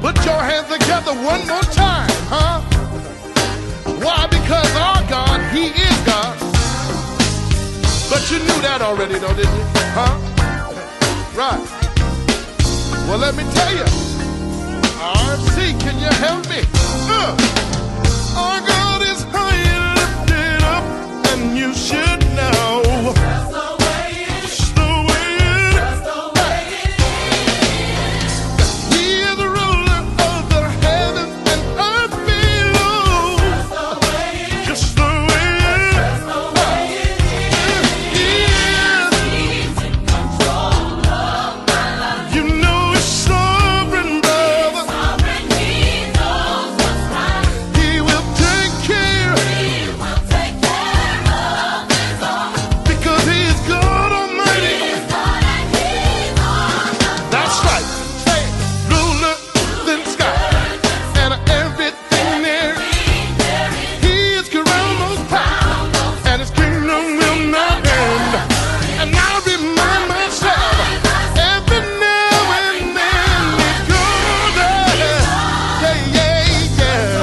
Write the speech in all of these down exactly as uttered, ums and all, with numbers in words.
Put your hands together one more time, huh? Why? Because our God, He is God. But you knew that already, though, didn't you? Huh? Right. Well, let me tell you. R F C, can you help me? Uh. Our God is high and lifted up, and you should know. That's the way it is. That's the way it is. That's the way it is. He is the ruler of the heavens and earth below. That's the way it is. Just the way it is. That's the way it is. He is. He's in control of my life. You know it's sovereign, brother. Sovereign, He knows what's right. He will take care. He will take care of His own. Because He is God Almighty. He is God and He's on the throne. That's right. Say it. Ruler than sky and everything there. He is crowned most high, and His kingdom will not end. And I remind myself every now and then He's good. Yeah, yeah,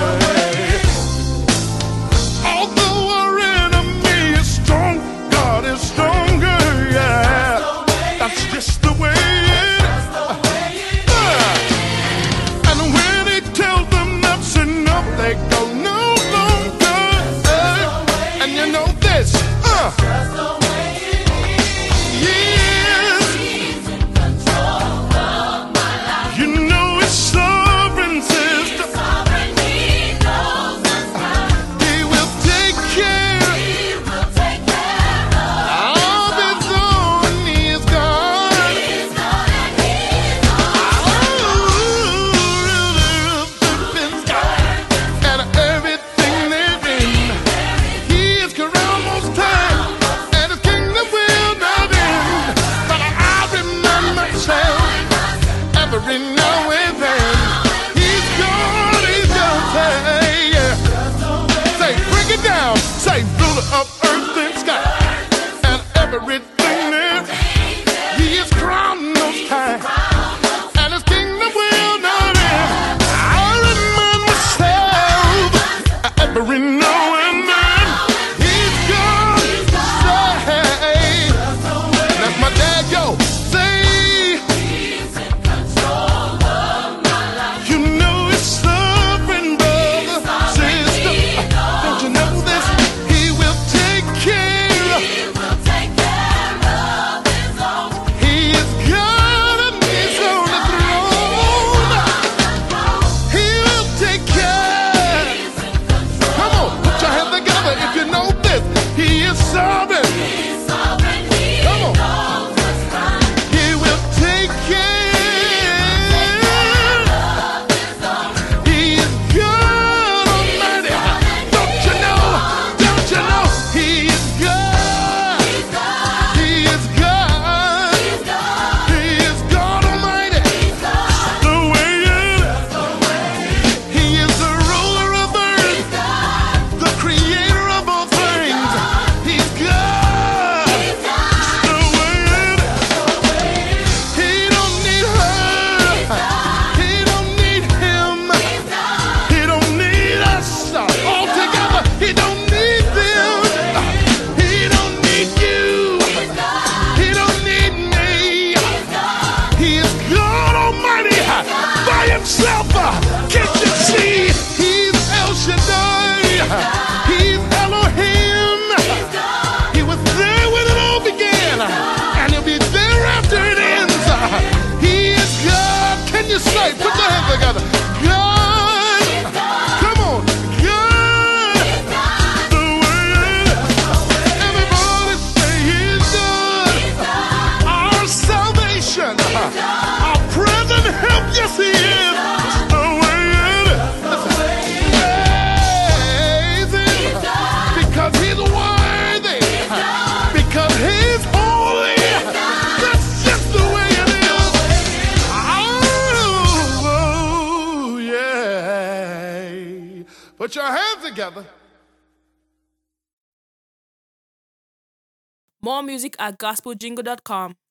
yeah. Although our enemy is strong, God is stronger, yeah. That's just the way it is. Uh, And when He tells them that's enough, they go no longer. Uh, And you know this, uh, yes, you know it's sovereign, sister. He will take care of His own. He is God. And everything therein. He is crowned most high, and His kingdom will not end. But I remind myself every now and then He's God, He's God. Say, yeah. Say, bring it down. Say, ruler of earth and sky, and everything there. He is crowned most high, and His kingdom will not end. I remind myself every now and then He's God. Say, that's my dad, yo. Say, you know it's sovereign, brother, sister. Don't you know this? He will take care. He is God and He's on the throne. He will take care. Come on, put your hands together if you know this. He is sovereign. Come on. He will take care. He is God Almighty. Don't you know? Don't you know? He is God. He is God. He is God Almighty. The way it is. He is the ruler of earth, the creator of all things. He's God. The way it is. He don't need her. He don't need him. He don't need us all together. He don't need them. He don't need you. He don't need me. He is God Almighty by Himself. Can't you see? He's El Shaddai. He's Elohim. He was there when it all began, and He'll be there after it ends. He is God. Can you say? Put your hands together. God. Come on. God. The way it is. Everybody say He's good. Our salvation. Our present help. Yes, He is. The way it is. Praise Him. Because He's worthy. Because He's holy. That's just the way it is. Oh, yeah. Put your hands together. More music at gospel jingle dot com.